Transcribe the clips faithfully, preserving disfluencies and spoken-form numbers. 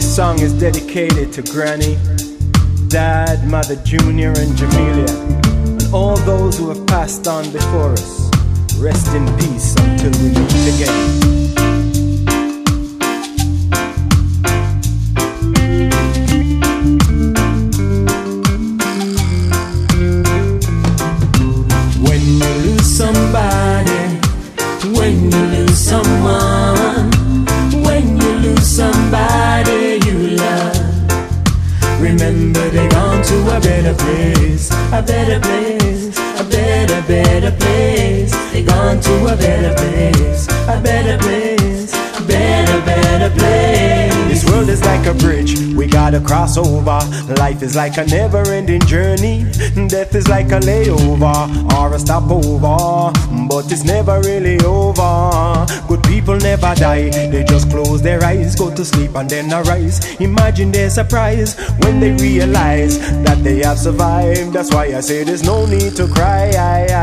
song is dedicated to Granny, Dad, Mother Junior and Jamelia, and all those who have passed on before us. Rest in peace until we meet again. When you lose somebody, when you lose someone, when you lose somebody you love, remember they're gone to a better place, a better place, a better, better place. They're gone to a better place, a better place, a better, better place. This world is like a bridge, we gotta cross over. Life is like a never-ending journey. Death is like a layover or a stopover, but it's never really over. Good people never die, they just close their eyes, go to sleep and then arise. Imagine their surprise when they realize that they have survived. That's why I say there's no need to cry.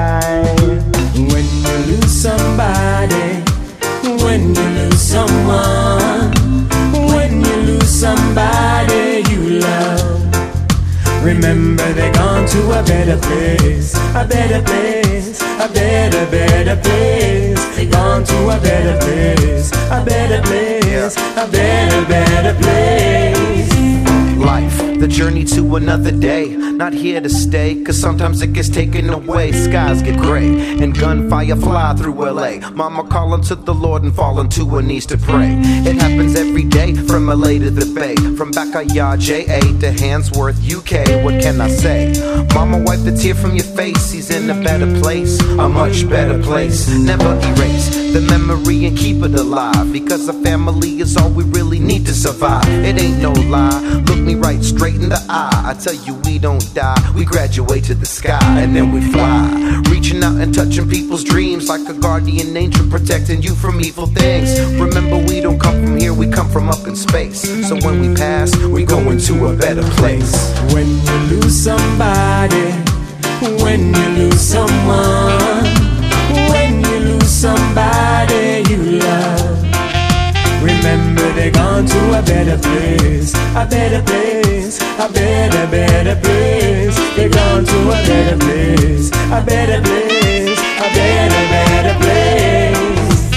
When you lose somebody, when you lose someone, when you lose somebody you love, remember they're gone to a better place, a better place, a better, better place. They're gone to a better place, a better place, a better, better place. Life, the journey to another day, not here to stay, cause sometimes it gets taken away. Skies get gray and gunfire fly through L A. Mama calling to the Lord and falling to her knees to pray. It happens every day, from L A to the Bay, from Baccarat, J A to Handsworth, U K. What can I say? Mama, wipe the tear from your face. He's in a better place, a much better place. Never erase the memory and keep it alive, because a family is all we really need to survive. It ain't no lie, look me right straight in the eye. I tell you we don't die, we graduate to the sky and then we fly, reaching out and touching people's dreams like a guardian angel protecting you from evil things. Remember, we don't come from here, we come from up in space. So when we pass, we go into a better place. When you lose somebody, when you lose someone, when you lose somebody you love, remember they're gone to a better place, a better place, a better, better place. They're gone to a better place, a better place, a better, better place.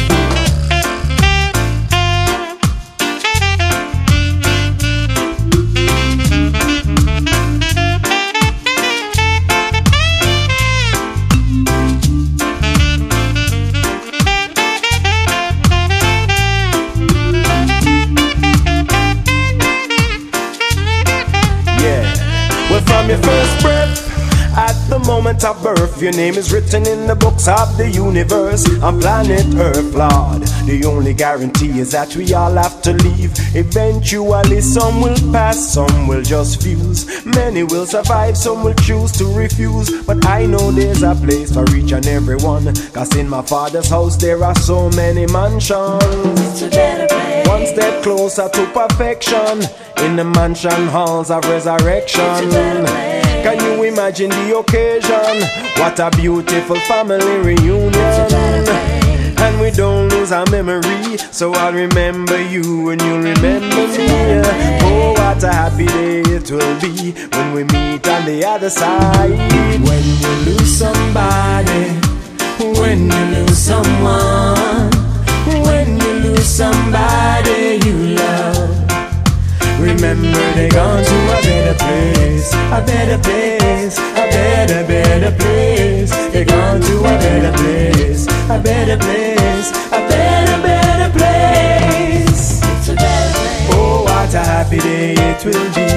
From your first breath, at the moment of birth, your name is written in the books of the universe. On planet Earth, Lord, the only guarantee is that we all have to leave. Eventually some will pass, some will just fuse. Many will survive, some will choose to refuse. But I know there's a place for each and every one, cause in my Father's house there are so many mansions. It's a better place. One step closer to perfection, in the mansion halls of resurrection. Can you imagine the occasion? What a beautiful family reunion. And we don't lose our memory, so I'll remember you and you'll remember me. Oh, what a happy day it will be when we meet on the other side. When you lose somebody, when you lose someone, when you lose somebody you love, remember they're gone to a better place, a better place, a better, better place. They're gone to a better place, a better place, a better, better place. It's a better place. Oh, what a happy day it will be.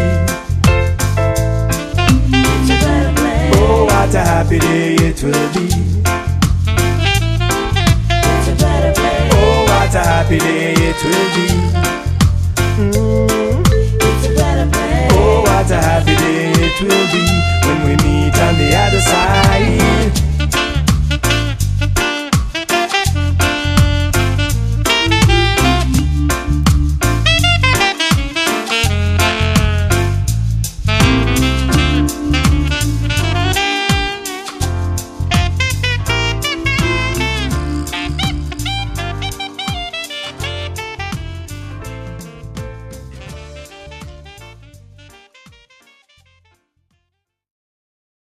It's a better place. Oh, what a happy day it will be. It's a better place. Oh, what a happy day it will be. Mm. Oh, what a happy day it will be when we meet on the other side.